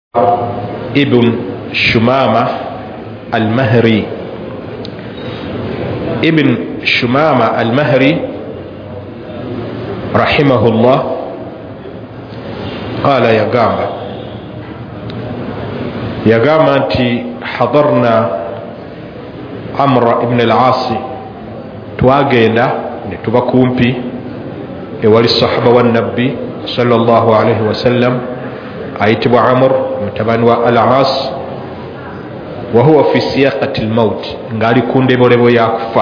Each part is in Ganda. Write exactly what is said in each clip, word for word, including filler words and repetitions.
ابن شمامة المهري ابن شمامة المهري رحمه الله قال يا جامع يا جامع أنت حضرنا عمرو بن العاص تواجينا نتبكومبي ولي الصحابة والنبي صلى الله عليه وسلم أيتب عمر متبان والعاص وهو في سياقة الموت قال يكون دبو دبو يكفى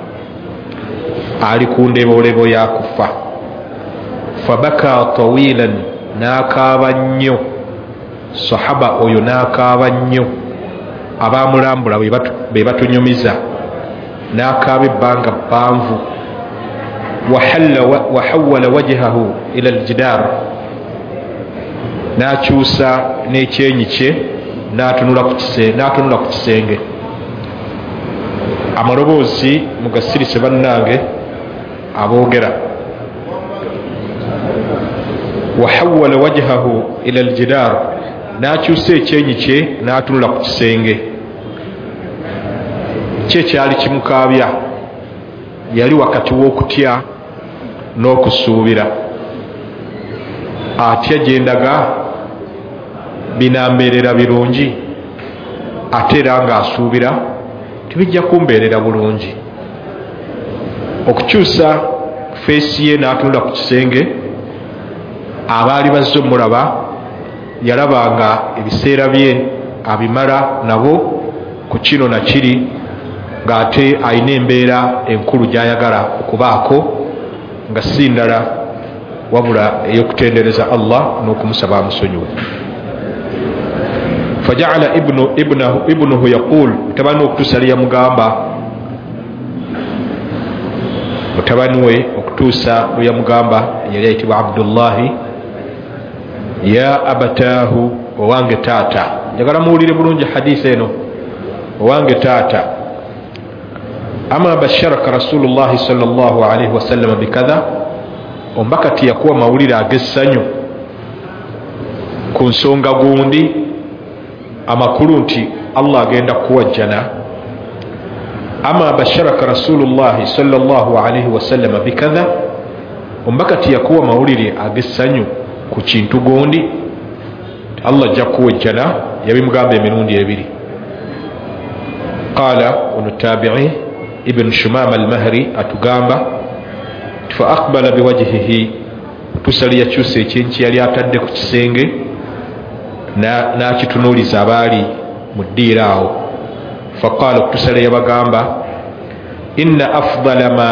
قال يكون دبو دبو يكفى فبكى طويلا ناكابا نيو صحابة أيو ناكابا نيو أبا ملامبلا بيباتو نيوميزا ناكابا بانغا بانفو وحل وحول وجهه إلى الجدار n'akyusa n'ekyenyi kye n'atunula ku kisenge amaloboozi mugasirise bannange aboogera wahawala wajhahu ila aljidaar n'akyusa ekyenyi kye n'atunula ku kisenge kye kyali kimukaabya yali wakati w'okutya n'okusuubira atya gyendaga binambeerera birungi ate era ng'asuubira tibijja kumbeerera bulungi okukyusa feesi ye n'atunula ku kisenge abaali bazze omulaba yalabanga ebiseera bye abimala nabo ku kino na kiri ng'ate alina embeera enkulu gy'ayagala okubaako nga si ndala wabula eyokutendereza Allah n'okumusaba amusonyiwe faja'ala ibnu ibnahu ibnuhu yaqul mutabani okutuusa lye yamugamba mutabani we okutuusa lwe yamugamba yali ayitibwa Abdullahi ya abataahu owange taata njagala muwulire bulungi hadisi eno owange taata ama basharaka rasulullahi sallallahu alaihi wasallam bikadha ombakati yakuwa mawulire ag'essanyu ku nsonga gundi amakulu nti Allah agenda kuwajjana ama basharaka rasulullahi sallallahu alaihi wasallam bikadha ombakati yakuwa mawulire ag'essanyu ku kintu gundi Allah ajja kuwajjana yabimugamba emirundi ebiri qala unutabi'i ibn shumama al-mahri atugamba fa aqbala biwajhihi tusali yakyusa ekyenki yali atadde ku kisenge n'akitunuuliza abaali mu ddiira awo faqala okutusala yabagamba inna afdala ma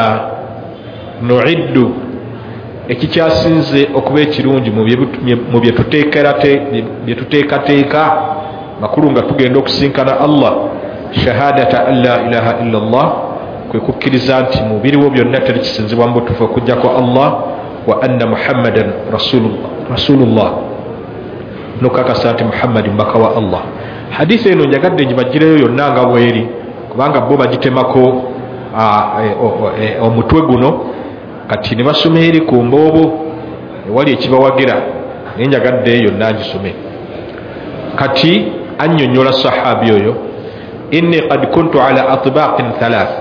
nu'iddu ekikyasinze okuba ekirungi mu bye tuteekateeka makulu nga tugenda okusinkana Allah shahadata an la ilaha illa Allah kwe kukkiriza nti mu biriwo byonna teri kisinzibwa mu butuufu okuggyako Allah wa anna muhammadan rasulullah nokakasa nti muhammadi mbaka wa Allah hadisi eno njagadde ngibagireyo yonna nga bweri kubanga bo bagitemako omutwe guno kati ne basoma eri ku mboobo ewali ekibawagira naye njagadde yonna ngisome kati annyonnyola sahabi oyo inni qad kuntu ala atbaqin thalath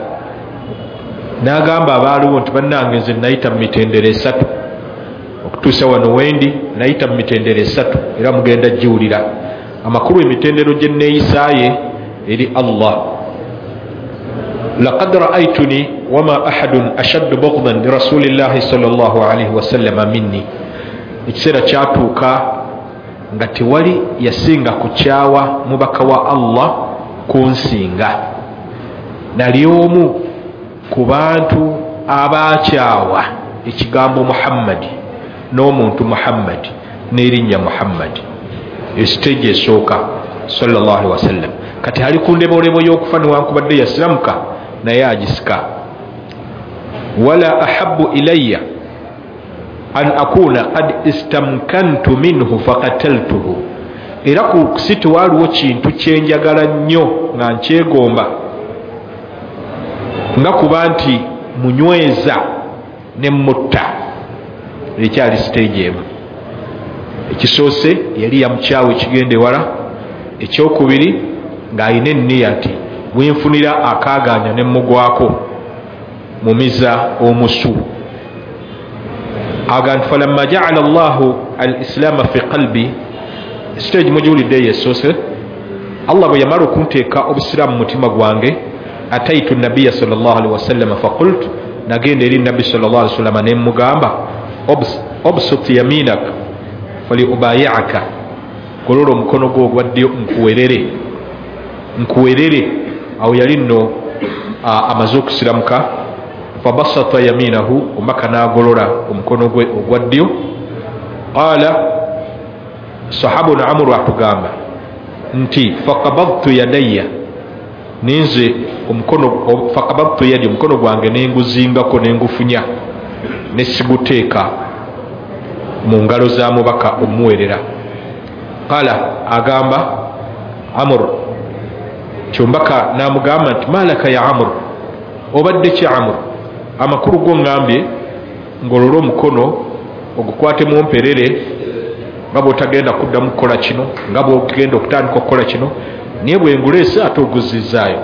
n'agamba abaaliwo nti bannange nze nayita mu mitendera esatu okutuusa wano wendi nayita mu mitendera esatu era mugenda giwulira amakulu emitendero gye neeyisaaye eri Allah laqad ra'aytuni wama ahadun ashaddu bughdan li rasulillahi sallallahu alaihi wasallam minni ekiseera kyatuuka nga tewali yasinga kukyawa mubaka wa Allah kunsinga nali omu ku bantu abakyawa ekigambo Muhammad n'omuntu Muhammad n'erinnya Muhammad esiteegi esooka sallallahu alaihi wasallam kati ali ku ndebolebo y'okufa newankubadde yasiramuka naye agisika wala ahabbu ilayya an akuna qad istamkantu minhu faqataltuhu era ku situ waliwo kintu kyenjagala nnyo nga nkyegomba nga kuba nti munyweza ne mutta ekyali stage emu ekisoose yali yamukyawa ekigende wala, ekyokubiri ng'alina enniya nti bwenfunira akaaganya ne mugwako mumiza omusu. aga nti falamma jaala allahu al islaama fi qalbi, siteegi mugiwulidde yesoose, allah bwe yamala okunteeka obusiraamu mu mutima gwange, ataitu nabiya sallallahu alaihi wasallam faqultu, nagenda eri nabbi sallallahu alaihi wasallam ne mugamba obsut yaminak fali ubayi'aka, golola omukono gwo ogwa ddyo nkuwerere nkuwerere. awo yali nno amaze okusiramuka, fabasata yaminahu, omaka n'agolola omukono gwe ogwa ddyo. qala sahabuna amru atugamba nti faqabadtu yadayya, ninze omukono faqabadtu yadi, omukono gwange nenguzingako nengufunya nesiguteeka mu ngalo za mubaka omuwerera. qala agamba amr, kyombaka namugamba nti malaka ya amr, obadde ki amr, amakulu go ngambye ngolole omukono ogukwate mu mperere nga bwotagenda kuddamu kukola kino, nga bwogenda okutandika okukola kino, naye bwenguleese ate oguzizaayo.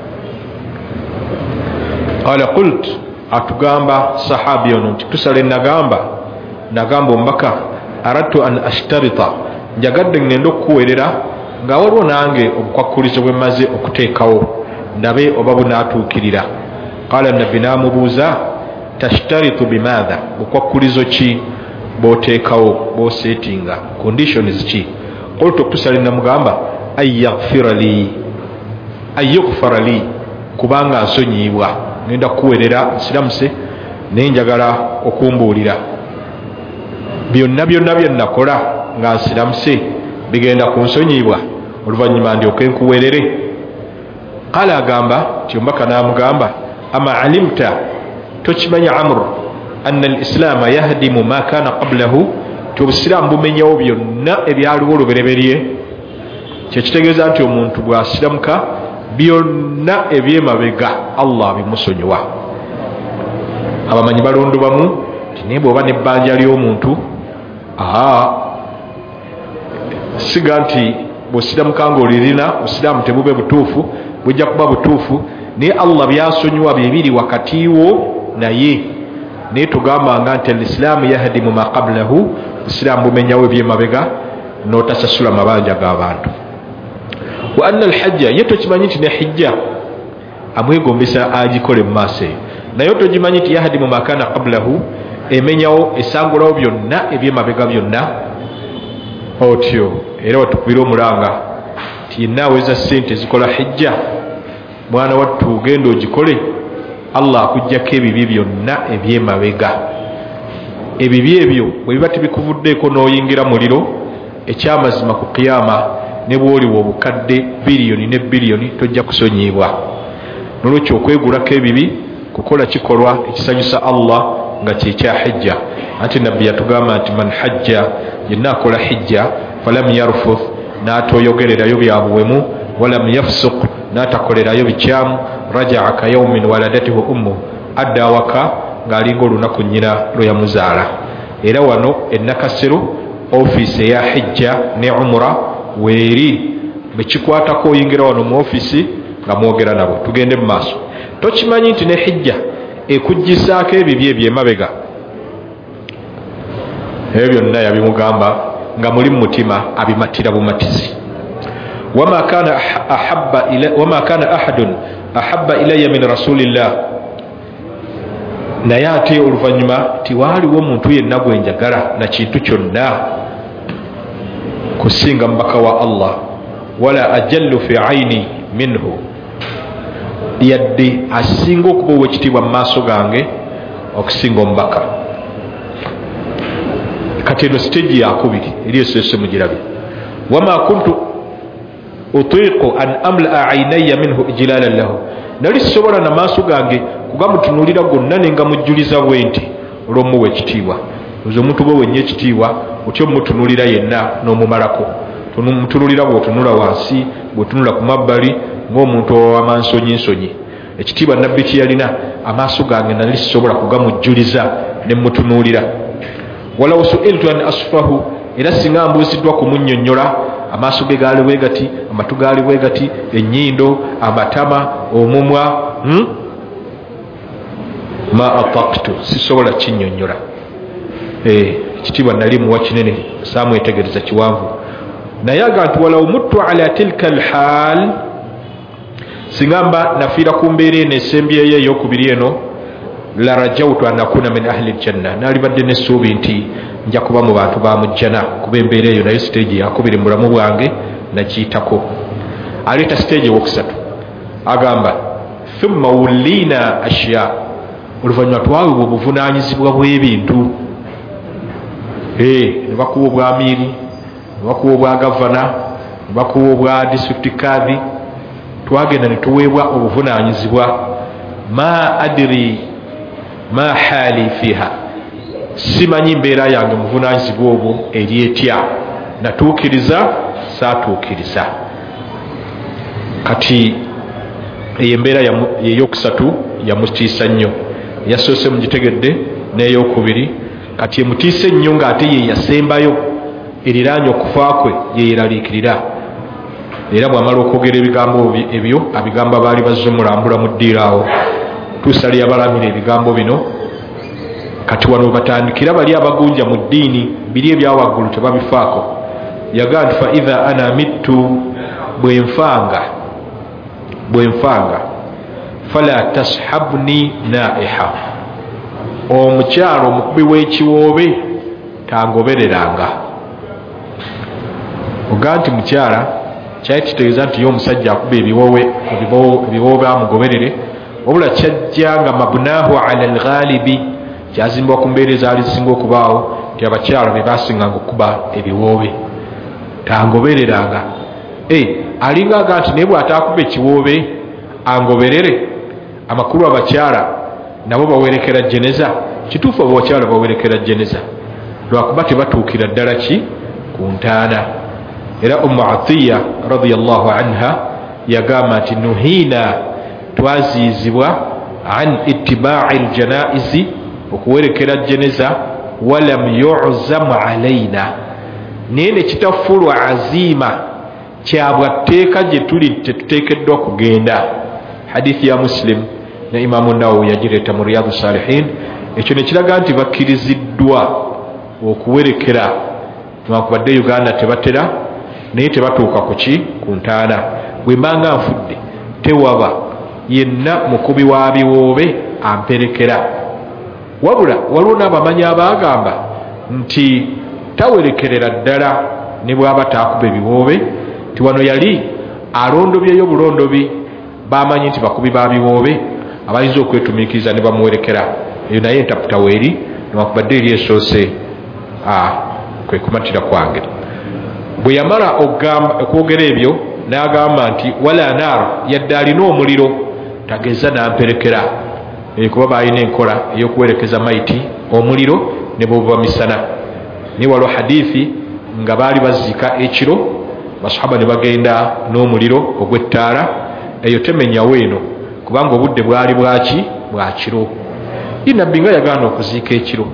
qala qult, atugamba sahabi ono nti tusale nagamba nagamba omubaka aradtu an ashtarita, njagadde ngenda okukuwerera nga waliwo nange obukwakulizo bwe maze okuteekawo, ndabe oba bunaatuukirira. qala nabbi namubuuza tashtaritu bimaadha, bukwakulizo ki bwoteekawo bwosetinga, conditions ki? qultu tusale namugamba ayaghfira li, ayughfara li, kubanga nsonyiibwa, ngenda kukuwerera nsiramuse naye njagala okumbuulira byonna byonna bye nakola nga nsiramuse bigenda kunsonyiibwa, oluvannyuma ndyoke nkuwerere. qala agamba ti omubaka n'amugamba ama alimta, tokimanya amr anna al islaama yahdimu ma kana qablahu, ti obusiraamu bumenyawo byonna ebyaliwo olubereberye. kyekitegeeza nti omuntu bw'asiramuka byonna ebyemabega allah bimusonyiwa. abamanyi balondo bamu ti naye bw'oba n'ebbanja ly'omuntu, aa siga nti bw'osiramuka ng'olirina obusiraamu tebube butuufu, bujja kuba butuufu, naye allah byasonyiwa byebiri wakati wo naye. naye tugambanga nti alislaamu yahdimu ma qablahu, obusiraamu bumenyawo ebyemabega n'otasasula mabanja g'abantu. wa anna alhajja, ye tokimanyi nti ne hijja amwegombesa agikole mu maaso eyo, naye togimanyi nti yahdimu ma kana qablahu, emenyawo esangulawo byonna ebyemabega byonna. otyo era watukubira omulanga ti yenna aweza sente ezikola hijja, mwana wattu ugenda ogikole, allah akuggyako ebibi byonna ebyemabega. ebibi ebyo bwe biba tibikuvuddeeko n'oyingira muliro, ekyamazima ku qiyama ne bw'oliwa obukadde biliyoni ne biliyoni tojja kusonyiibwa. nolwekyo okwegulako ebibi kukola kikolwa ekisanyusa allah nga kyekya hijja. ate nabbi yatugamba nti man hajja, yenna akola hijja, falam yarfuth, n'atoyogererayo byabuwemu, walam yafsuq, n'atakolerayo bikyamu, rajaa ka yaumin waladatihu ummu, adda awaka ng'alinga olunaku nnyina lwe yamuzaala. era wano ennakasero ofiisi eya hijja ne umura weeri, bekikwatako oyingira wano mu ofiisi nga mwogera nabo. tugende mu maaso. tokimanyi nti ne hijja ekuggisaako ebibi ebyemabega? ebyo byonna yabimugamba nga muli mu mutima abimatira bumatizi. wama kana ahabba ila wama kana ahadun ahabba ilayya min rasulillah, naye ate oluvannyuma tiwaaliwo omuntu yenna gwe njagala na kintu kyonna kusinga mubaka wa allah, wala ajallu fi aini minhu, yadde asinga okuba owekitiibwa mu maaso gange okusinga omubaka. kati eno siteegi yakubiri eri esese mugirabe. wama kuntu utiiqu an amlaa ainaya minhu ijlalan lahu, nali sisobola na maaso gange kugamutunuulira gonna nenga mujjuliza bwe nti olw'omuwa ekitiibwa. ozo omuntu gwe wennya ekitiibwa otyo mutunuulira yenna n'omumalako. mutunuulira bw'otunula wansi, bw'otunula ku mabbali ng'omuntu ow'amansonyinsonyi. ekitiibwa nabbi kye yalina, amaaso gange nali sisobola kugamujjuliza ne mutunuulira. walaw su'iltu an asfahu era singa mbuuziddwa kumunnyonnyola amaaso ge gaali bwe gati, amatu gaali bwe gati, ennyindo, amatama, omumwa, hmm? ma ataqtu, sisobola kinnyonnyola. Ekitiibwa nali muwa kinene, saamwetegereza kiwanvu. Naye aga nti walaw muttu ala tilka alhaal, singa mba nafiira ku mbeera eno esembyeyo ey'okubiri eno, la rajawtu an akuna min ahli aljanna, naalibadde n'essuubi nti nja kuba mu bantu ba mu jjana kuba embeera eyo nayo siteegi yakubiri mu bulamu bwange nagiyitako. Aleeta siteegi ewokusatu agamba thumma wullina ashya, oluvannyuma twaweebwa obuvunaanyizibwa bw'ebintu. Ne bakuwa obwamiiri, ne bakuwa obwa gavana, ne bakuwa obwa district kadhi, twagenda ne tuweebwa obuvunaanyizibwa. ma adiri ma haali fiha, simanyi mbeera yange muvunaanyizibwa obwo eri etya, natuukiriza saatuukiriza. Kati eyo embeera ey'okusatu yamutiisa nnyo, yasoose mugitegedde, n'ey'okubiri kati emutiisa ennyo ng'ate ye yasembayo, eriraanye okufa kwe ye yeraliikirira. Era bw'amala okwogera ebigambo ebyo, abigamba baali bazze mulambula mu ddiiro awo, tuusali abalamira ebigambo bino. Kati wano batandikira bali abagunja mu ddiini, biri ebyawaggulu tebabifaako. Yagaa nti fa idha ana mittu, bwenfanga bwenfanga fala tashabni naiha, omukyalo omukubi w'ekiwoobe tangobereranga. Ogaa nti mukyala kyali kitegeeza nti ye omusajja akuba ebiwoobe ebiwoobe amugoberere, wabula kyajja nga mabnaahu ala alghalibi, kyazimbwa ku mbeera ezaali zisinga okubaawo nti abakyala be baasinganga okuba ebiwoobe, tangobereranga. Alinga aga nti naye bw'ataakuba ekiwoobe angoberere, amakulu abakyala nabo bawerekera jeneza. Kituufu abakyala bawerekera jeneza, lwakuba tebatuukira ddala ki ku ntaana. Era Ummu Atiya radiyallahu anha yagamba nti nuhiina, twaziizibwa an ittibaai aljanaizi, okuwerekera jeneza, walam yu'zamu alaina, naye ne kitafuulwa aziima, kyabwa tteeka gye tuli tetuteekeddwa kugenda. Hadithi ya Muslim ne Imaamu Nawawi yagireeta mu Riyadu Salihin. Ekyo ne kiraga nti bakkiriziddwa okuwerekera, newankubadde Uganda tebatera, naye tebatuuka ku ki ku ntaana. Bwe mbanga nfudde tewaba yenna mukubi wa biwoobe amperekera, wabula waliwo n'abamanyi abagamba nti tawerekerera ddala ne bw'aba taakuba ebiwoobe, ti wano yali alondobyeyo bulondobi, bamanyi nti bakubi ba biwoobe abayinza okwetumiikiriza ne bamuwerekera. Eyo naye entaputa weeri, newankubadde eri esoose kwe kumatira kwange. Bwe yamala okwogera ebyo n'agamba nti wala naar, yadde alina omuliro tageza n'amperekera, kuba baalina enkola ey'okuwerekeza mayiti omuliro ne bw'obuba misana. Naye waliwo hadithi nga baali baziika ekiro, basahaba ne bagenda n'omuliro ogw'ettaala, eyo temenyawo eno kubanga obudde bwali bwaki bwa kiro. Ye nabbi nga yagaana okuziika ekiro,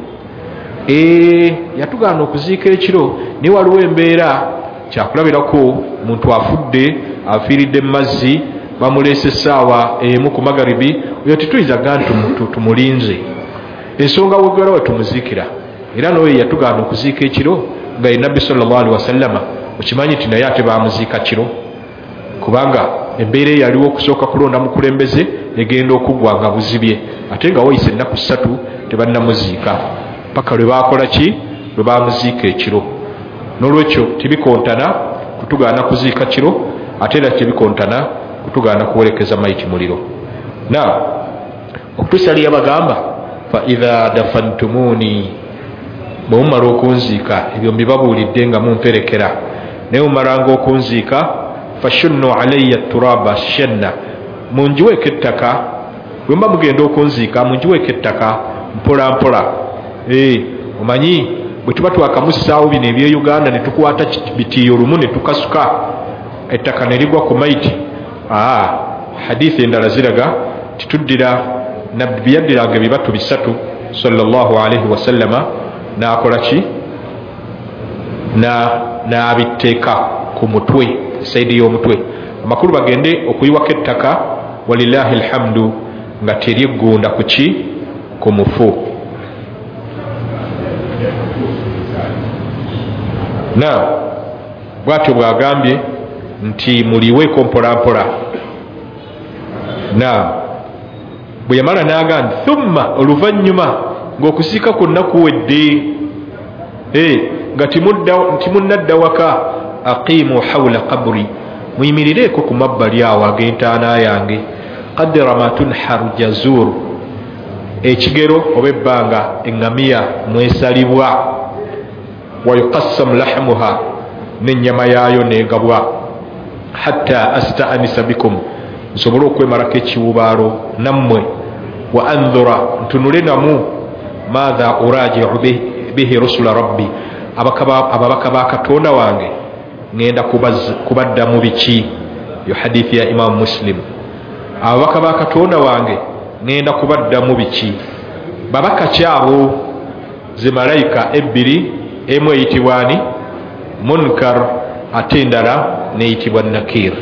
yatugaana okuziika ekiro, naye waliwo embeera kyakulabirako, muntu afudde afiiridde mu mazzi, bamuleese essaawa emu ku magaribi, oyo tituyinza gaa nti tumulinze, ensonga wegala we tumuziikira. Era noyo yatugaana okuziika ekiro nga ye nabbi sallallahu alaihi wasallama, okimanyi nti naye ate bamuziika kiro, kubanga embeera eyaliwo okusooka kulonda mukulembeze egenda okuggwa nga buzibye, ate nga wayise ennaku ssatu tebannamuziika, paka lwe baakola ki, lwe bamuziika ekiro. N'olwekyo tibikontana kutugaana kuziika kiro, ate era tibikontana kutugaana kuwerekeza mayiti muliro. Na okutusali yabagamba fa idha dafantumuni, bwe mumala okunziika, ebyo mbibabuulidde nga mumperekera, naye mumalanga okunziika, fashunnu alayya turaba shanna, munjiweeko ettaka. Bwe mba mugenda okunziika munjiweeko ettaka mpola mpola. Omanyi bwe tuba twakamussaawo bino ebye Uganda ne tukwata bitiiyo lumu ne tukasuka ettaka ne ligwa ku mayiti, hadithi endala ziraga tituddira, nabbi yaddiranga ebibatu bisatu sallallahu alaihi wasallama, n'akola ki, na n'abiteeka ku mutwe saidi y'omutwe amakulu bagende okuyiwako ettaka walillahi alhamdu nga teryeggunda ku ki ku mufu. na bwatyo bwagambye nti muliweeko mpolampola. na bwe yamala n'agamba thumma oluvannyuma ng'okusiika kwonna kuwedde nga timunnadda waka aqimu hawla qabri muyimirireeko ku mabbali awo ag'entaana yange qaddara ma tunharu jazur ekigero oba ebbanga eŋŋamiya mwesalibwa wa yuqassam lahmuha n'ennyama yaayo neegabwa hatta asta'anisa bikum nsobole okwemalako ekiwubaalo nammwe wa andhura ntunule namu maatha urajiu bihi rusula rabbi ababaka ba katonda wange ngenda kubaddamu biki. yo hadithi ya Imam Muslim. ababaka ba katonda wange ngenda kubaddamu biki. babaka kyabo ze malayika ebbiri, emu eyitibwani munkar ate endala neyitibwa nakir.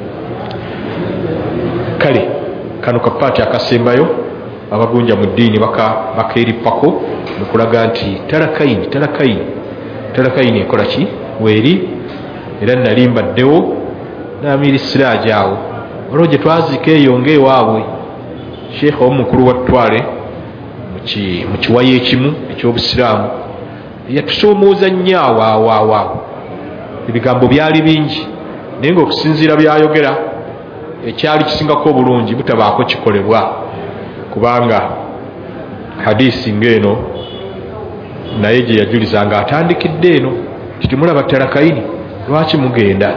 kale kano kapaati akasembayo abagunja mu ddiini bakeerippako mukulaga nti talakaini talakaini talakaini ekola ki weeri. era nali mbaddewo n'amiri siraaji awo olwo gye twazika eyo ng'ewaabwe sheekha omukulu wa ttwale mu kiwayi ekimu eky'obusiraamu yatusoomooza nnyo awaawaawo. ebigambo byali bingi naye ng'okusinziira byayogera ekyali kisingako obulungi butabaako kikolebwa kubanga hadisi ng'eno naye gye yajuliza nga atandikidde eno titimulaba talakaini lwaki mugenda.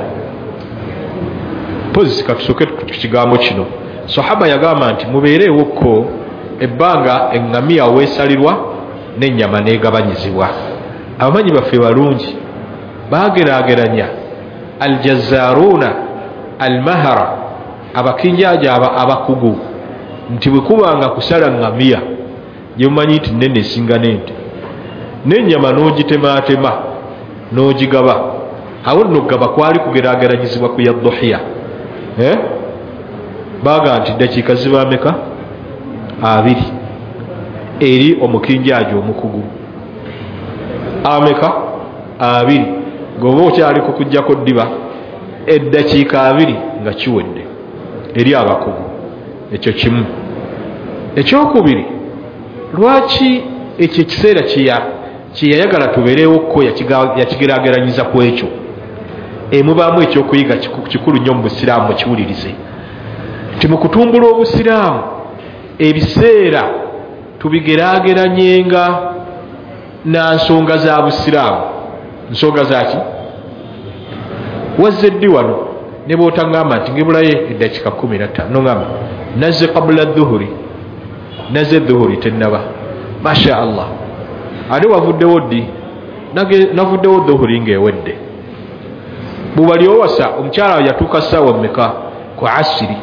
pozi katusooke ku kigambo kino sahaba yagamba nti mubeereewokko ebbanga eŋŋamiya weesalirwa n'ennyama neegabanyizibwa. abamanyi baffe balungi baageraageranya aljazaruuna almahara abakinjaaja abakugu nti bwe kubanga kusala ŋŋamiya gye mumanyi nti nene esinga n'ente n'ennyama n'ogitemaatema n'ogigaba awo nno gaba kwali kugeraageranyizibwa ku ya dhuhiya. eh? baaga nti dakiika zibaameka abiri eri omukinjaaji omukugu ameka abiri ng'oba okyali kukuggyako ddiba eddakiika abiri nga kiwedde eri abakugu. ekyo kimu. ekyokubiri lwaki ekyo ekiseera kyeyayagala tubeerewokko yakigeraageranyiza ku ekyo emubaamu ekyokuyiga kikulu nnyo mu busiraamu mukiwulirize nti mu kutumbula obusiraamu ebiseera tubigeraageranyenga na nsonga za busiraamu. nsonga zaki wazze ddi wano ne bw'otangamba nti ngebulayo eddakiika kumi na ttaano nongamba nazze qabula dhuhuri nazze dhuhuri tennaba masha allah ate wavuddewo ddi navuddewo dhuhuri ng'ewedde. bw'obali owasa omukyala yatuuka ssaawa mmeka ku asiri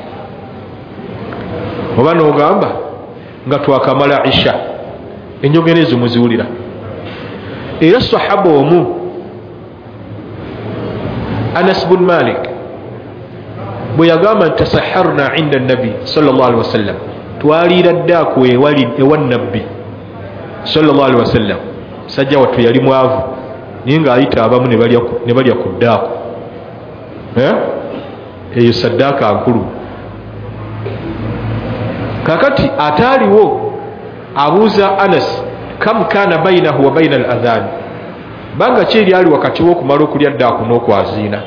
oba n'ogamba nga twakamala isha enjogera ezo muziwulira. era sahaba omu Anas bin Malik bwe yagamba nti tasaharna inda nabi sallallahu alaihi wasallam twaliira ddaako ewali ewa nabbi sallallahu alaihi wasallam. sajja wattu yali mwavu naye ng'ayita abamu ne balya ku ddaako. eyo saddaaka nkulu. kakati ataaliwo abuuza Anas kam kana bainahu wa baina al-adhan banga kyeri ali wakati wo kumala okulya ddaako n'okwaziina.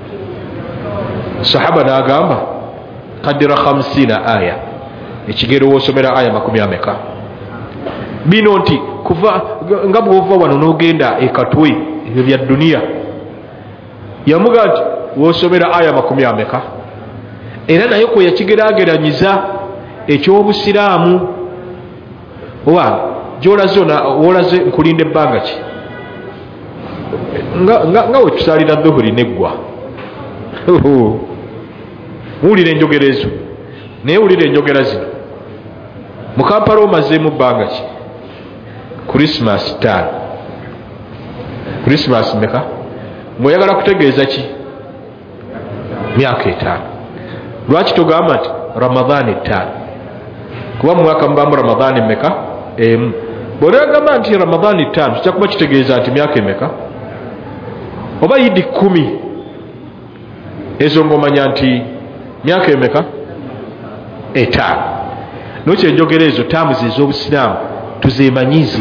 sahaba n'agamba kadira khamsina aya ekigero woosomera aya makumi ameka. bino nti kuva nga bw'ova wano n'ogenda ekatwe ebyo bya dduniya yamuga nti woosomera aya makumi ameka. era naye kwe yakigeraageranyiza eky'obusiraamu owa gy'olaze wolaze nkulinda ebbanga ki nga we tusalira dhuhuri neggwa. muwulira enjogera ezo naye wulira enjogera zino mu Kampala omazeemu bbanga ki? Christmas ttaano. Christmas meka? ng'oyagala kutegeeza ki myaka etaano. Lwaki togamba nti Ramadhaani etaano? Kuba mu mwaka mubaamu Ramadhaani mmeka? Emu. Bw'oyagamba nti Ramadhaani etaano kijja kuba kitegeeza nti myaka emeka? Oba Idi kkumi, ezo ng'omanya nti myaka emeka? Etaano. Nokyo enjogera ezo taamuzi ez'Obusiraamu tuzeemanyizi.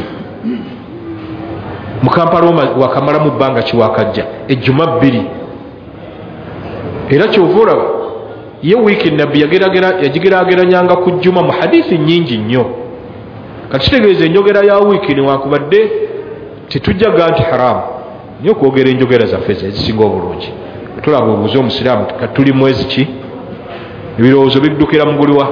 Mu Kampala wakamalamu bbanga kiwakajja ejjuma bbiri. Era kyova olaba ye wiiki nabbi yagigeraageranyanga ku jjuma mu hadiisi nnyingi nnyo. Kati kitegeeza enjogera ya wiiki newankubadde tetujja ga nti haramu niyo okwogera enjogera zaffe ezisinga obulungi. Tulaba obuuza Omusiraamu kati tuli mwezi ki? Ebirowoozo biddukira mu guliwa?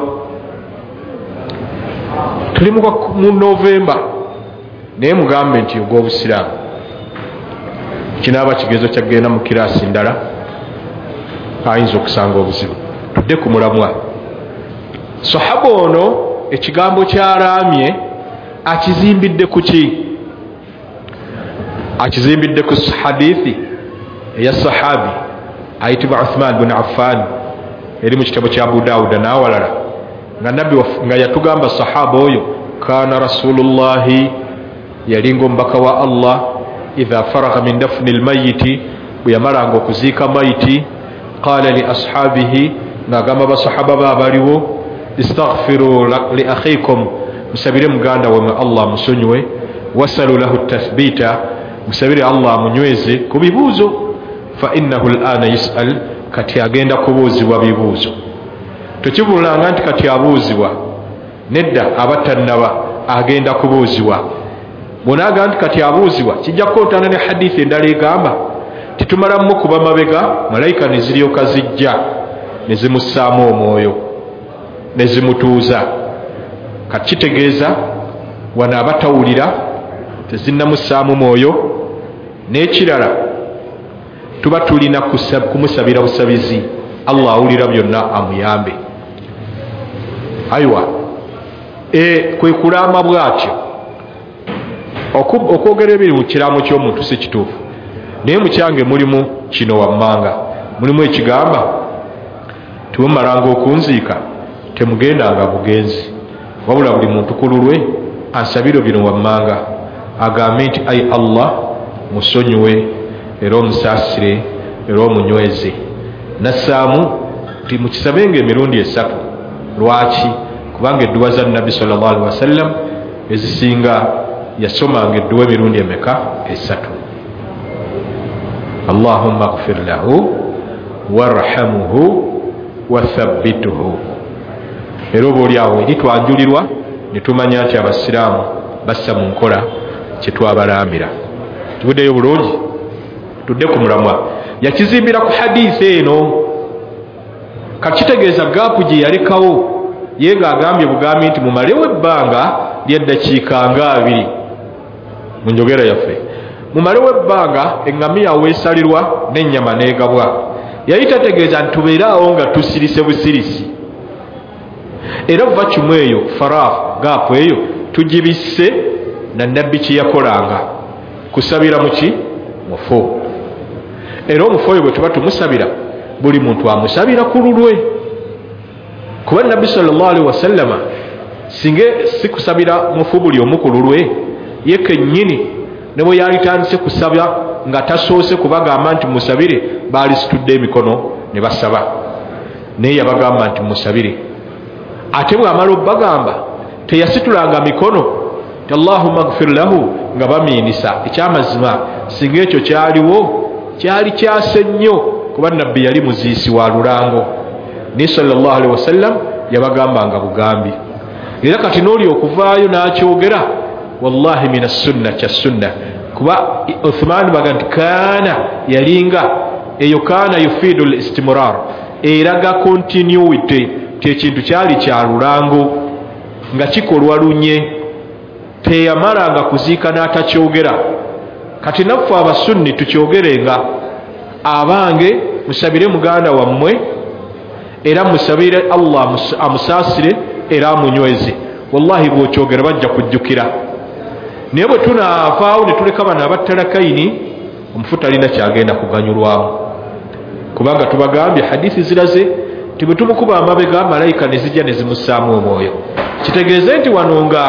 Tuli mu Novemba naye mugambe nti ogw'Obusiraamu. Kinaaba kigezo kyagenda mu kiraasi ndala ayinza okusanga obuzibu. Tudde ku mulamwa. Sahaba ono ekigambo ky'alaamye akizimbidde ku ki? Akizimbidde ku hadithi eya sahabi ayitibwa Uthman bin Affan eri mu kitabo kya Abu Dawuda n'awalala nga nabbi nga yatugamba sahaba oyo kana rasulullahi yalinga omubaka wa Allah idha faragha min dafni almayiti bwe yamalanga okuziika mayiti qala li ashabihi ng'agamba basahaba be abaliwo istaghfiru li akhikum musabire muganda wammwe Allah musonyiwe wasalu lahu tathbita musabire Allah munyweze ku bibuuzo fa innahu al'ana yus'al kati agenda kubuuzibwa bibuuzo. Tekibulanga nti kati abuuzibwa nedda abatannaba agenda kubuuzibwa. Bw'onaaga nti kati abuuzibwa kijja kkontana ne hadithi endala egamba titumalamu kuba mabega malayika ne ziryoka zijja ne zimussaamu omwoyo ne zimutuuza. Kati kitegeeza wano abatawulira tezinnamussaamu mwoyo. N'ekirala tuba tulina kumusabira busabizi Allah awulira byonna amuyambe. Aywa e kwe kulama bwatyo okwogera ebiri mu kiraamo ky'omuntu si kituufu. Naye mukyange mulimu kino wammanga, mulimu ekigamba timumalanga okunziika temugendanga bugenzi, wabula buli muntu ku lulwe ansabiro bino wammanga agambe nti ayi Allah musonyiwe era omusaasire era omunyweze. Nassaamu ti mukisabenga emirundi esatu. Lwaki? Kubanga edduwa za Nabbi sallallahu alaihi wasallam ezisinga yasomanga edduwa emirundi emeka? Esatu. Allahumma ighfir lahu warhamhu wathabbituhu. Era oba oli awo eri twanjulirwa ne tumanya nti abasiraamu bassa mu nkola kyetwabalambira. Tubuddeyo bulungi, tudde ku mulamwa. Yakizimbira ku hadiisi eno. Kakitegeeza gaapu gye yalekawo ye ng'agambye bugambi nti mumalewo ebbanga ly'eddakiika nga abiri mu njogera yaffe. Mumalewo ebbanga eŋŋamiya weesalirwa n'ennyama n'egabwa. Yali tategeeza nti tubeeraawo nga tusirise busirisi. Era va kimu eyo faraafu gaapu eyo tugibisse na nabbi kye yakolanga kusabira muki? Mufu. Era omufu oyo bwe tuba tumusabira buli muntu amusabira ku lulwe. Kuba nabbi sallallahu alaihi wasallama singe si kusabira mufu buli omu ku lulwe, ye kennyini ne bwe yalitandise kusaba nga tasoose kubagamba nti musabire baali situdde emikono ne basaba, naye yabagamba nti musabire. Ate bw'amala obbagamba teyasitulanga mikono ti Allahumma ighfir lahu nga bamiinisa. Ekyamazima singa ekyo kyaliwo kyali kyase nnyo kuba nabbi yali muziisi wa lulango. Naye sallallahu alaihi wasallam yabagambanga bugambi. Era kati n'oli okuvaayo n'akyogera wallahi mina sunna kya sunna. Kuba Uthman baga nti kaana yalinga eyo kaana yufiidu al-istimrar, eraga continuity ti ekintu kyali kya lulango nga kikolwa lunye, teyamalanga kuziika n'atakyogera. Kati naffe abasunni tukyogerenga, abange musabire muganda wammwe era musabire Allah amusaasire era amunyweze. Wallahi bw'okyogera bajja kujjukira. Naye bwe tunaavaawo ne tuleka bano abattalakaini omufu talina kyagenda kuganyulwamu, kubanga tubagambye hadithi ziraze ti bwe tumukuba amabega malayika ne zijja ne zimussaamu omwoyo. Kitegeeze nti wano nga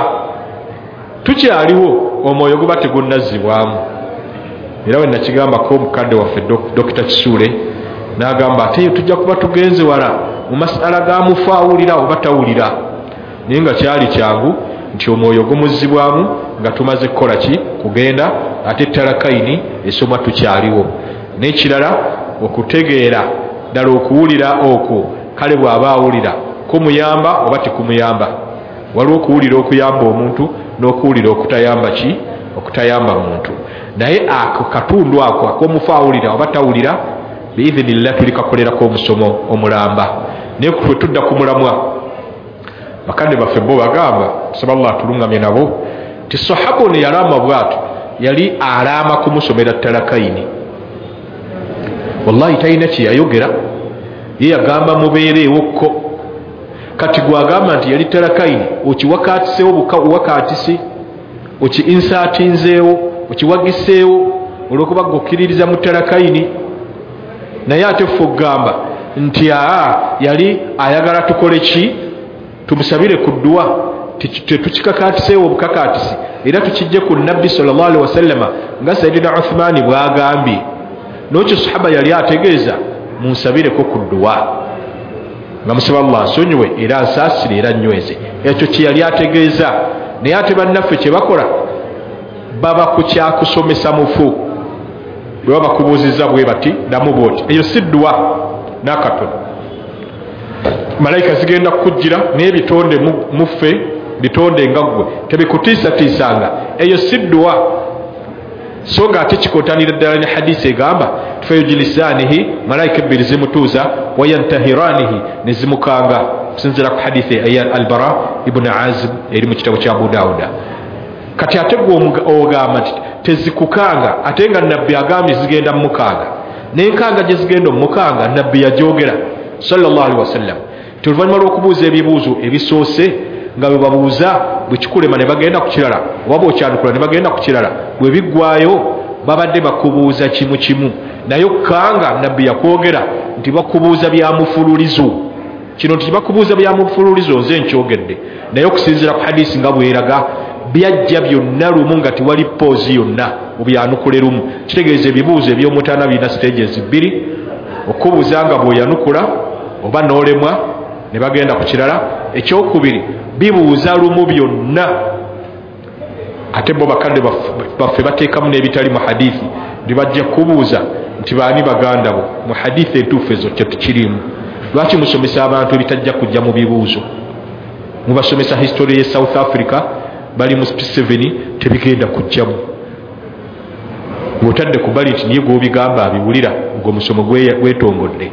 tukyaliwo omwoyo guba tegunnazzibwamu. Era we nakigambako omukadde waffe Dokita Kisuule n'agamba ate tujja kuba tugenze wala mu masala ga mufu awulira oba tawulira, naye nga kyali kyangu nti omwoyo gumuzzibwamu nga tumaze kukola ki kugenda, ate talakaini esoma tukyaliwo. N'ekirala okutegeera ddala okuwulira okwo kale bw'aba awulira kumuyamba oba tekumuyamba. Waliwo okuwulira okuyamba omuntu n'okuwulira okutayamba ki okutayamba muntu, naye ako katundu ako ak'omufu awulira oba tawulira biidhinillah tulikakolerako omusomo omulamba. Naye kwe tudda ku mulamwa bakadde baffe bo bagamba tusaba Allah atulungamye nabo ti sahaba ono yalama bwatu yali alama kumusomera talakaini. Wallahi talina kyeyayogera, ye yagamba mubeerewokko. Kati gwagamba nti yali talakaini okiwakatiseewo buwakatisi, oki-insatinzeewo, okiwagiseewo olw'okuba gokkiririza mu talakaini. Naye ate ffe okugamba nti aa yali ayagala tukole ki tumusabire ku dduwa, tetukikakatiseewo obukakatisi, era tukijje ku nabbi sallallahu alaihi wasallama nga Sayyidina Uthmani bw'agambye. N'ekyo sahaba yali ategeeza munsabireko ku dduwa nga musaba Allah nsonyiwe era nsaasire era nyweze. Ekyo kye yali ategeeza. Naye ate bannaffe kye bakola baba ku kyakusomesa mufu, bwe baba kubuuzizza bwe bati ddamu booti, eyo si dduwa n'akatono. Malayika zigenda kukujjira n'ebitonde muffe bitonde nga ggwe tebikutiisatiisanga, eyo si dduwa. So nga ate kikotanira ddala ne hadisi egamba fayujlisanihi, malayika ebbiri zimutuuza, wayantahiranihi ne zimukanga, kusinziira ku hadisi eya Albara ibn Azib eri mu kitabo kya Abu Dawuda. Kati ate gwe ogamba nti tezikukanga, ate nga nabbi agambye zigenda mu mukaaga, n'enkanga gye zigenda mu mukaaga nabbi yajogera sallallahu alaihi wasallam. Tuluvannyuma lw'okubuuza ebibuuzo ebisoose nga bwe babuuza bwe kikulema ne bagenda ku kirala, oba bw'okyanukula ne bagenda ku kirala, bwe biggwayo babadde bakubuuza kimu kimu, naye okkanga nabbi yakwogera nti bakubuuza bya mufululizo. Kino nti bakubuuza bya mufululizo nze nkyogedde, naye okusinziira ku hadisi nga bweraga byajja byonna lumu nga tiwali poozi yonna obyanukule lumu. Kitegeeza ebibuuzo eby'omutaana birina stages bbiri, okubuuza nga bw'oyanukula oba n'olemwa ne bagenda ku kirala. Ekyokubiri bibuuza lumu byonna. Ate bo bakadde baffe bateekamu n'ebitali mu hadithi, ndibajja kubuuza nti baani baganda bo mu hadithi entuufu ezo kye tukirimu. Lwaki musomesa abantu ebitajja kujja mu bibuuzo? Mubasomesa history ye South Africa bali mu seven tebigenda kujjamu. Bw'otadde ku bali nti niye gw'obigamba abiwulira gwe musomo gwetongodde.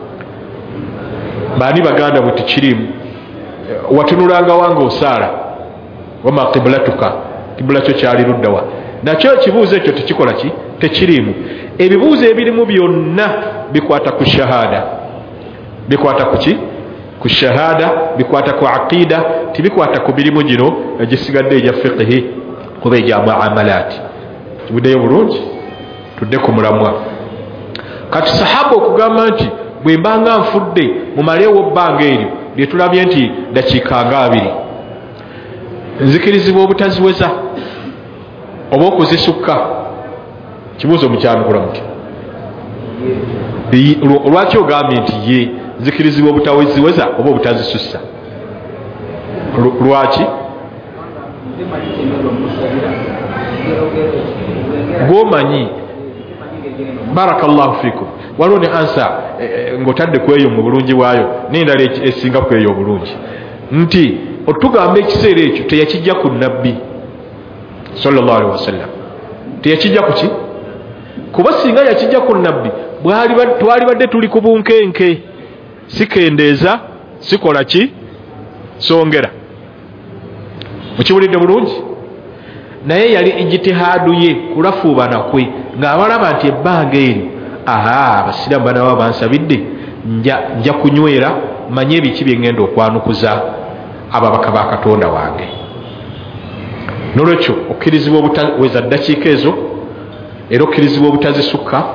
Baani baganda bwe tukirimu? Watunulanga wange osaala wama qiblatuka, kibula kyo kyali luddawa. Nakyo ekibuuzo ekyo tekikola ki tekirimu. Ebibuuzo ebirimu byonna bikwata ku shahada, bikwata ku ki ku shahada, bikwata ku aqida, tibikwata ku mirimu gino egisigadde egya fiqhi kuba egya muamalaati. Kibuddeyo bulungi, tudde ku mulamwa. Kati sahaba okugamba nti bwe mbanga nfudde mumaleewo bbanga eryo lye tulabye nti dakiika nga abiri, nzikirizibwa obutaziweza oba okuzisukka. Kibuuzo mukyanukula muti lwaki ogambye nti ye nzikirizibwa obutaziweza oba obutazisussa? Lwaki? Gwomanyi. Barakallahu fikum. Waliwo ne ansa e, ng'otadde ku eyo mu bulungi bwayo n'endala esinga ku eyo obulungi nti otugamba ekiseera ekyo teyakijja ku nabbi sallallahu alaihi wasallam. Teyakijja ku ki? Kuba singa yakijja ku nabbi twali badde tuli ku bunkenke, sikendeeza sikola ki songera. Mukiwulidde bulungi? Naye yali ijtihaadu ye kulafuubana kwe ng'abalaba nti ebbanga eryo aha abasiraamu banaba bansabidde nja, nja kunywera manye ebiki bye ngenda okwanukuza ababaka ba Katonda wange. Nolwekyo okkirizibwa obutaweza ddakiika ezo era okkirizibwa obutazisukka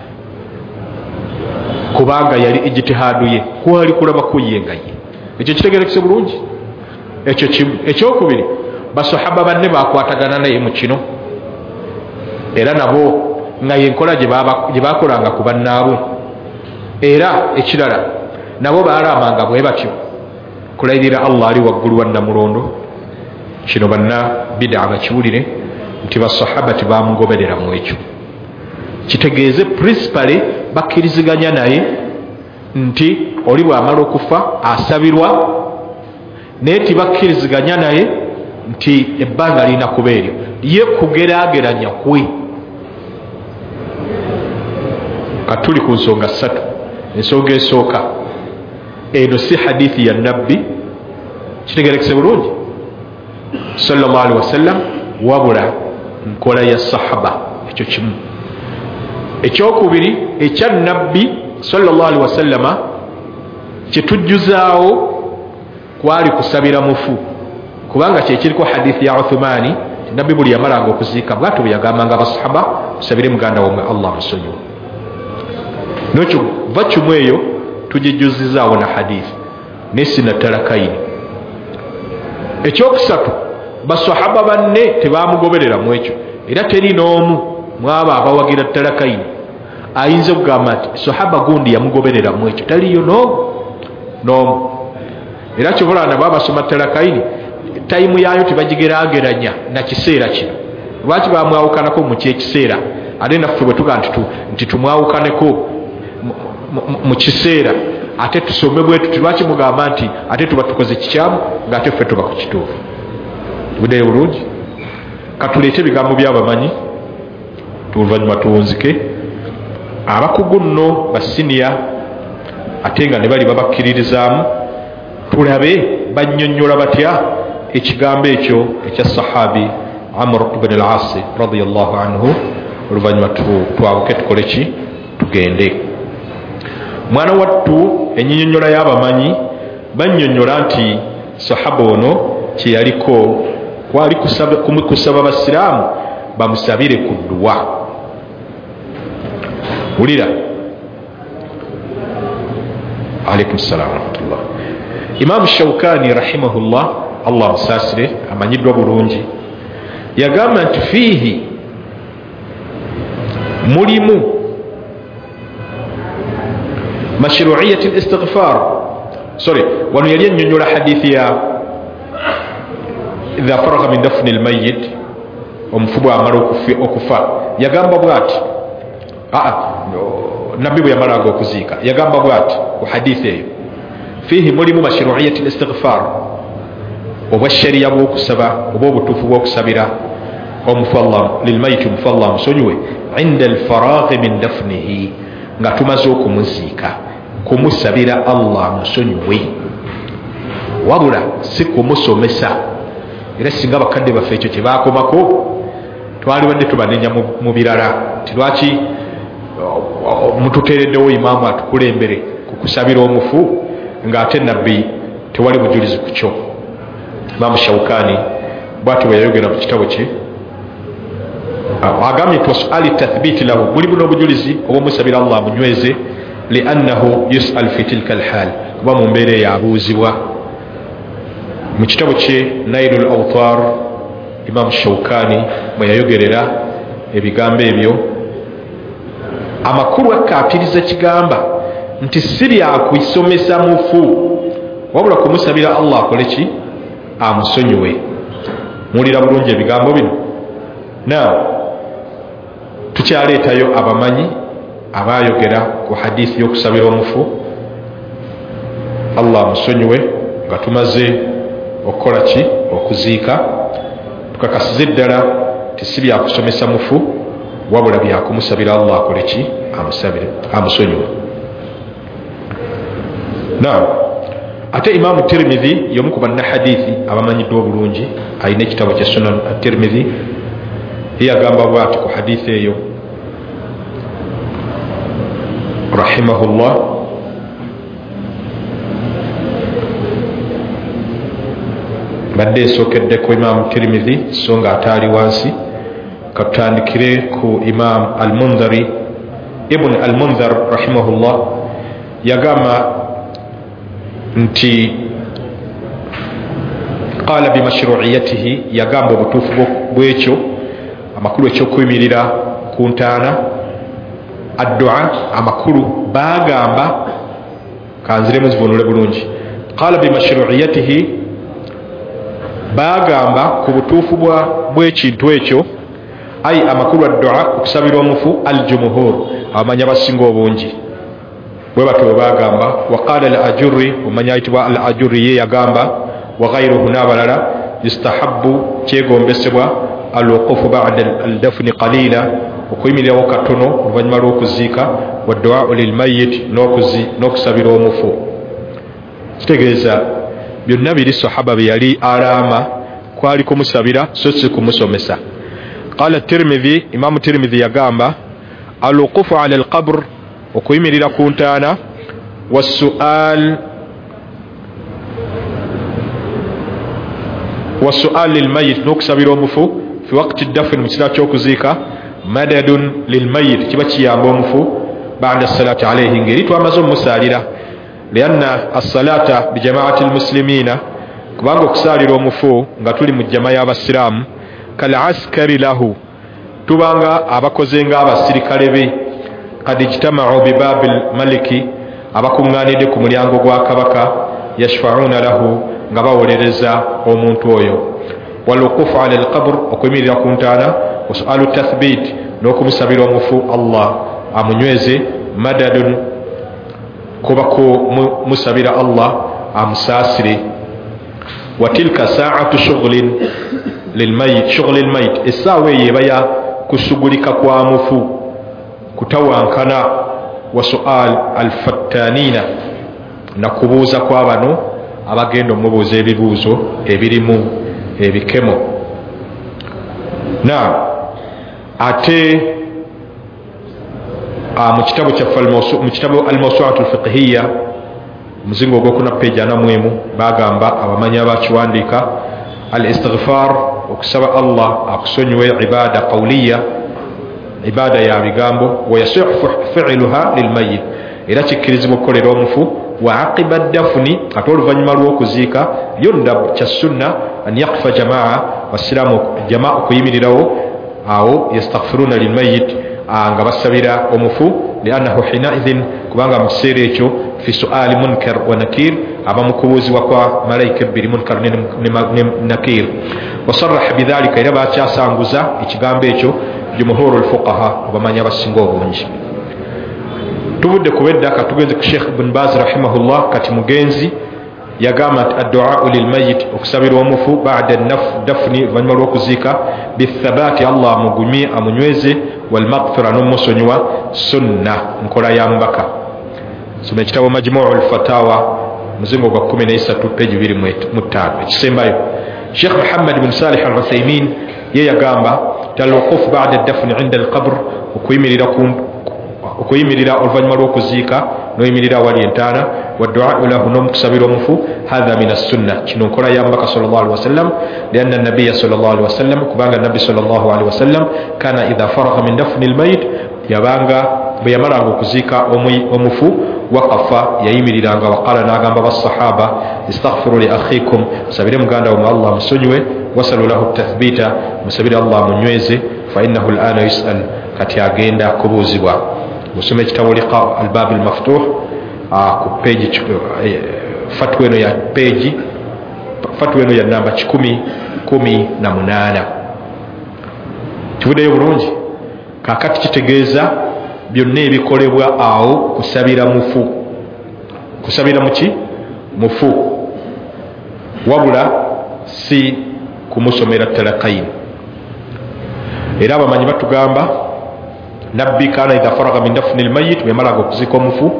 kubanga yali ijtihadu ye kwali kulaba kuyenga ye. Ekyo kitegerekese bulungi. Ekyo kimu. Ekyokubiri, basahaba banne bakwatagana naye mu kino era nabo nga yenkola gye bakolanga ku bannaabwe, era ekirala nabo baalamanga bwe batyo kulayirira Allah ali waggulu wa namulondo. Kino banna bid'a bakiwulire nti basahabati bamugoberera mu ekyo. Kitegeeze principally bakkiriziganya naye nti oli bw'amala okufa asabirwa, naye tibakkiriziganya naye nti ebbanga lirina kuba eryo. Ye kugeraageranya kwe katuli ku nsonga ssatu. Ensonga esooka, eno si hadithi ya nabbi, kitegerekese bulungi sallallahu alaihi wasallam, wabula nkola ya sahaba. Ekyo kimu. Ekyokubiri, ekya nabbi sallallahu alaihi wasallama kitujjuzaawo kwali kusabira mufu, kubanga kyekiriko hadithi ya Uthmani nabbi buli yamalanga okuziika bwatu bwe yagambanga abasahaba kusabire muganda wamwe Allah musonyiwe. Nokyo vacumu eyo tugijjuzizaawo na hadithi nesina talakaini. Ekyokusatu, basahaba banne tebamugoberera mu ekyo, era teri n'omu mwaba abawagira talakaini ayinza okugamba nti sahaba gundi yamugoberera mu ekyo. Taliyo n'omu n'omu. Era kyobola nabo abasoma talakaini tayimu yaayo tebagigeraageranya na kiseera kino. Lwaki bamwawukanako mu kyekiseera ate naffe bwe tuga nti tumwawukaneko mu kiseera ate tusome bwe tuti lwaki mugamba nti ate tuba tukoze kikyamu ng'ate ffe tuba ku kituufu? Budde bulungi. Katuleete ebigambo by'abamanyi oluvannyuma tuwunzike. Abakugu nno basiniya ate nga ne bali babakkiririzaamu, tulabe bannyonnyola batya ekigambo ekyo ekya sahabi Amr ibn al-As radiyallahu anhu. Oluvannyuma twabuke tukole ki? Tugende. Mwana wattu ennyonnyola y'abamanyi bannyonnyola nti sahaba ono kye yaliko kwali kusaba abasiraamu bamusabire ku dduwa. Wulira. Alaikum salaam wa rahmatullah. Imam Shawkani rahimahullah, Allah musaasire, amanyiddwa bulungi, yagamba nti fiihi mulimu mashru'iyyat al-istighfar. Sorry, wano yali annyonnyola hadithi ya idha faragha min dafni al-mayyit, omufu bw'amala okufa yagamba bw'ati. Aa, nabbi bwe yamalanga okuziika yagamba bw'ati ku hadithi eyo, fiihi mulimu mashru'iyyat al-istighfar, oba shariya bw'okusaba oba obutuufu bw'okusabira omufu Allah lilmayiti omufu Allah musonyiwe inda al-faraghi min dafnihi, nga tumaze okumuziika, kumusabira Allah musonyiwe, wabula si kumusomesa. Era singa bakadde baffe ekyo kye baakomako twali badde tubanenya mu birala ti lwaki mututeereddewo imaamu atukulembere ku kusabira omufu ng'ate nabbi tewali bujulizi ku kyo. Imaamu Shawkani bw'ati bwe yayogera mu kitabo kye agambye nti wasuali tathbiti lahu, mulimu n'obujulizi obw'omusabira Allah munyweze, liannahu yus'al fi tilka alhal, kuba mu mbeera eyabuuzibwa. Mu kitabo kye Nailul Awtar Imam Shawkani mwe yayogerera ebigambo ebyo, amakulu akkaatiriza kigamba nti si byakwisomesa mufu, wabula kumusabira Allah akole ki? Amusonyiwe. Mulira bulungi ebigambo bino. Now tukyaleetayo abamanyi abaayogera ku hadithi y'okusabira omufu Allah amusonyiwe nga tumaze okukola ki? Okuziika. Tukakasize ddala ti si byakusomesa mufu, wabula byakumusabira Allah akole ki? Amusabire, amusonyiwe. Now ate Imam Tirmidhi y'omu ku banna hadithi abamanyiddwa obulungi, alina ekitabo kya Sunan at-Tirmidhi, yagamba bw'ati ku hadithi eyo rahimahullah, badde esookedde ku Imam Tirmidhi so nga ataali wansi, katandikire ku Imam al-Mundhari ibn al-Mundhar rahimahullah yagamba nti qala bimashru'iyatihi yagamba obutuufu bwekyo amakulu ekyokuyimirira ku ntaana addua amakulu bagamba kanziremu zivunule bulungi qala bimashru'iyatihi bagamba ku butuufu bw'ekintu ekyo ay amakulu addua okusabira omufu aljumuhur abamanya basinga obungi bwe batyo bagamba waqala al-ajurri omanya ayitibwa al-ajurri ye yagamba wa ghayruhu n'abalala yustahabbu kyegombesebwa al-wuqufu ba'da al-dafni qalila okuyimirirawo katono oluvannyuma lw'okuziika wa du'a lilmayit n'okusabira omufu kitegeeza byonna biri sahaba bye yali alaama kwali kumusabira so si kumusomesa qala at-Tirmidhi Imam Tirmidhi yagamba al-wuqufu ala al-qabr okuyimirira ku ntaana wasual wasual lilmayit n'okusabira omufu fi waqti dafn mu kiseera ky'okuziika madadun lilmayit kiba kiyamba omufu ba'da salati alayhi ngeri twamaze omusalira lianna as-salata bi jama'ati al-muslimina kubanga okusalira omufu nga tuli mu jamaa y'abasiraamu kal askari lahu tubanga abakoze nga abasirikale be qad ijtama'u bi babil maliki abakunganide ku mulyango gwa kabaka yashfa'una lahu nga bawolereza omuntu oyo waluqufu ala alqabr okuyimirira ku ntaana wasualu tathbit n'okumusabira omufu Allah amunyweze madadun kuba kumusabira Allah amusaasire watilka sa'atu shughlin lilmayit shughlil mayit essaawa eyo eba ya kusugulika kwa mufu kutawankana wa sual alfattanina na kubuuza kwa bano abagenda omubuuza ebibuuzo ebirimu ebikemo na ate mu kitabu kyaffe mu kitabu al-mawsu'atu al-fiqhiyya muzingo ogwokuna peji ana mwemu bagamba abamanya bakiwandiika al-istighfar okusaba Allah akusonyiwe ibada qawliya ibada ya bigambo wayasihu fi'luha lilmayit era kikirizibwa okukolera omufu wa aqiba dafni ate oluvannyuma lw'okuziika yonna kya sunna an yaqifa jamaa wasiramu jamaa okuyimirirawo awo yastaghfiruna lilmayit nga basabira omufu liannahu hinaidhin kubanga mu kiseera ekyo fi suali munkar wa nakir abamukubuuzibwa kwa malaika ebbiri munkar ne nakir wasarraha bidhalika era bakyasanguza ekigambo ekyo jumhuru alfuqaha abamanya abasinga obungi tubudde kubedda katugenze ku Sheikh Ibn Baz rahimahullah kati mugenzi yagamba nti addu'a lilmayit okusabira omufu ba'da dafni oluvannyuma lw'okuziika bithabati Allah amugumye amunyweze walmaghfira n'omusonyiwa sunna nkola ya mubaka soma ekitabo majmuu al-fatawa muzingo gwa kumi na isatu peji bibiri mu ttaano ekisembayo Sheikh Muhammad bin Salih al-Uthaymin ye yagamba talwuquf ba'da dafni 'inda al-qabr okuyimirira okuyimirira oluvannyuma lw'okuziika noyimirira wali entaana wadu'a lahu n'omukusabira omufu hadha min as-sunna kino nkola ya mbaka sallallahu alaihi wasallam lianna an-nabiy sallallahu alaihi wasallam kubanga nabbi sallallahu alaihi wasallam kana idha faragha min dafni al-mayit yabanga bwe yamalanga okuziika omufu waqafa yayimiriranga waqala n'agamba basahaba istaghfiru li akhikum musabire muganda wa Allah musonywe wasalu lahu at-tathbita musabire Allah munyweze fa innahu al-ana yus'al kati agenda kubuuzibwa musome ekitabo liqa al-bab al-maftuh ku page fatwa eno ya page fatwa eno ya namba kikumi kumi na munana kibudeyo bulungi kakati kitegeeza byonna ebikolebwa awo kusabira mufu kusabira muki mufu wabula si kumusomera talaqain era abamanyi batugamba nabbi kana idha faraga min dafni almayyit bemalaga okuzika omufu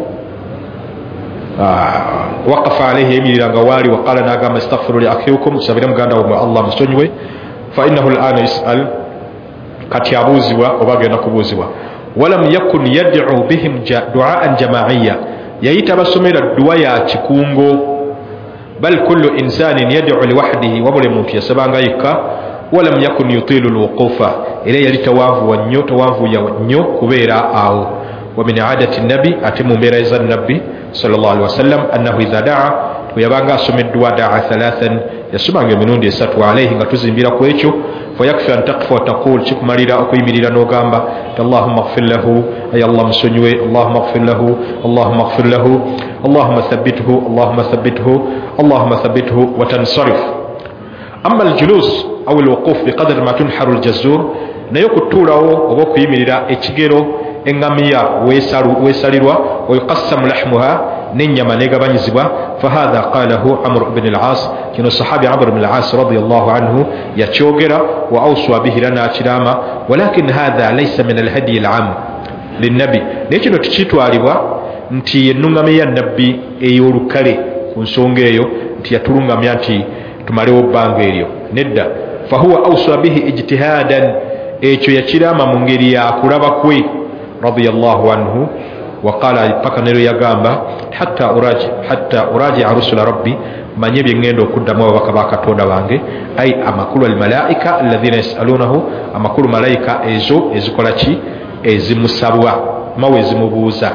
waqafa alayhi yamiriranga wali waqala nagamba astaghfiru li akhikum sabira muganda wa Allah musonywe fa innahu al'ana yus'al kati abuuzibwa oba agenda kubuuzibwa walam yakun yad'u bihim du'aan jama'iyya yayita basomera dua ya kikungo bal kullu insanin yad'u liwahdihi wa buli muntu yasabanga yekka walam yakun yutilu alwuqufa ila yali tawavu wa nnyo tawavu ya nnyo kubeera awo wa min aadati nabi ate mu mbeera za nabbi sallallahu alaihi wasallam annahu idha daa yabanga asomeddwa daa thalathan yasomanga emirundi esatu alayhi nga tuzimbira ku ekyo fayakfi an taqfa wa taqul kikumalira okuyimirira n'ogamba allahumma ighfir lahu ay allah musonyiwe allahumma ighfir lahu allahumma ighfir lahu allahumma thabbithu allahumma thabbithu allahumma thabbithu wa tansarif amma aljulus aw alwuquf biqadri ma tunharu aljazur nayo kutuulawo oba okuyimirira ekigero engamiya weesalirwa wayuqassamu lahmuha n'ennyama negabanyizibwa fahadha qalahu amr ibn al-as kino sahabi amr ibn al-as radiyallahu anhu yakyogera wa awswa bihi lana kirama walakin hadha laysa min al-hadi al-am linnabi nekino tikitwalibwa nti ennungame ya nabbi ey'olukale ku nsonga eyo nti yatulungamya nti tumalewo bbanga eryo nedda fahuwa awswa bihi ijtihadan ekyo yakirama mu ngeri ya kulaba kwe radiyallahu anhu وقال بكنيرو يغامبا حتى اراجع حتى اراجع رسل ربي من يبي ngendo kuddamu abakaba katonda bange ay amakulu almalaika alladhina yasalуنه amakulu malaika ezo ezikola ki ezimusabwa mawe ezimubuuza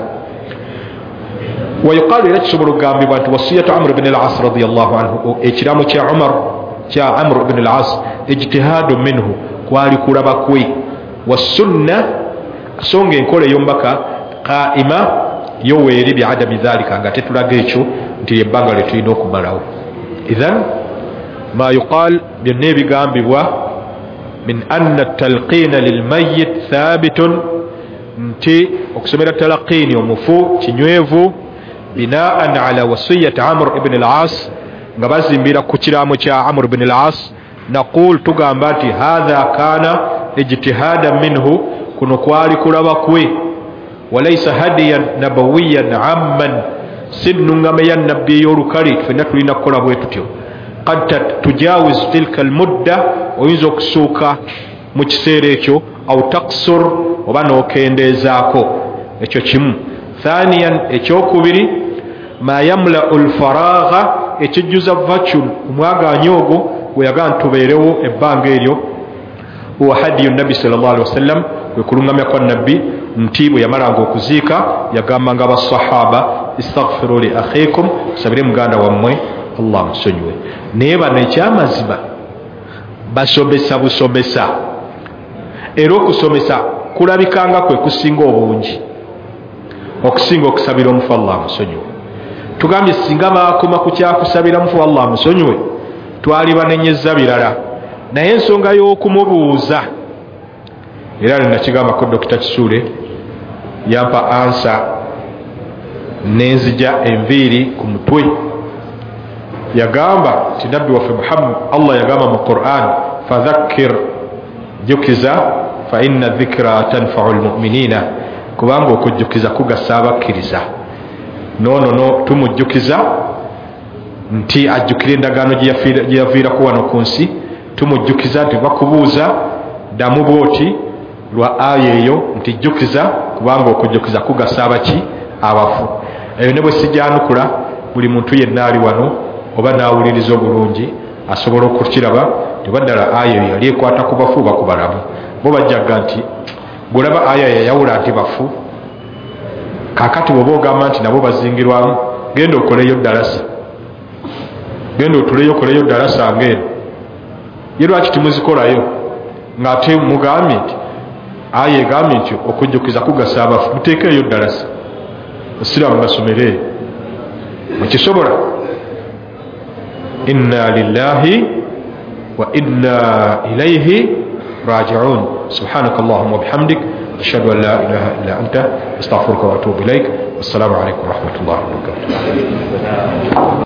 ويقال لك شبر غامبي بانت وصيه عمرو بن العاص رضي الله عنه ekiramu kya Umar kya Amr ibn al-As ijtihad minhu kwali kulaba kwe wasunna songe nkole yombaka qaima yoweri bi adami dhalika nga tetulaga ekyo nti ebbanga lye tulina okumalawo idhan ma yuqal byonna ebigambibwa min anna talqina lilmayit thabitun nti okusomera talaqini omufu kinywevu binaan ala wasiyati amr ibn al-as nga bazimbira ku kiramu kya amr ibn al-as naqul tugamba nti hadha kana ijtihadan minhu kuno kwali kulaba kwe walaysa hadiyan nabawiyan amman sinnungame ya nabbi yorukali fenna tulina kukola bwe tutyo qad tujawiz tilka almudda oyinza okusuuka mu kiseera ekyo au taqsur oba n'okendeezaako ekyo kimu thaniyan ekyokubiri ma yamlau alfaragha ekijjuza vacuum omwagaanyi ogwo weyagaa ntubeerewo ebbanga eryo huwa hadiyu nabi sallallahu alaihi wasallam wekulungamya kwa nabbi nti bwe yamalanga okuziika yagambanga abasahaba istaghfiru li akhikum sabire muganda wammwe allah musonyiwe naye bano ekyamazima basomesa busomesa era okusomesa kulabikanga kwe kusinga obungi okusinga okusabira omufu allah musonyiwe tugambye singa baakoma ku kyakusabira mufu allah musonyiwe twalibanenyeza birala naye ensonga y'okumubuuza era ninakigamba ko dokita Kisuule yampa ansa nenzija enviiri ku mutwe yagamba ti nabbi waffe Muhammad allah yagamba mu Qur'an fadhakkir jukiza fa inna dhikra tanfa'u almu'minina kubanga okujjukiza kugasa abakkiriza nono no tumujjukiza nti ajjukire endagaano gye yaviirako wano ku nsi tumujjukiza nti bakubuuza ddamu bwoti lwa aya eyo nti jjukiza kubanga okujjukiza kugasa abaki abafu eyo ne bwe sijjanukula buli muntu yenna ali wano oba naawuliriza obulungi asobola okukiraba tebaddala aya eyo yali ekwata ku bafu oba ku balamu bo bajjaga nti bwolaba aya yayawula nti bafu kaakati bwoba ogamba nti nabo bazingirwamu genda okoleyo ddalasa genda otuleyo okoleyo ddalasa ng'eno ye lwaki timuzikolayo ng'ate mugambye nti aya egambye nti okujjukiza kugasa abafu muteekeeyo ddalasa osiraamu basomere mukisobola inna lillahi wa inna ilayhi raji'un subhanaka allahumma wa bihamdik ashhadu an la ilaha illa anta astaghfiruka wa atubu ilaik wassalamu alaykum wa rahmatullahi wa barakatuh.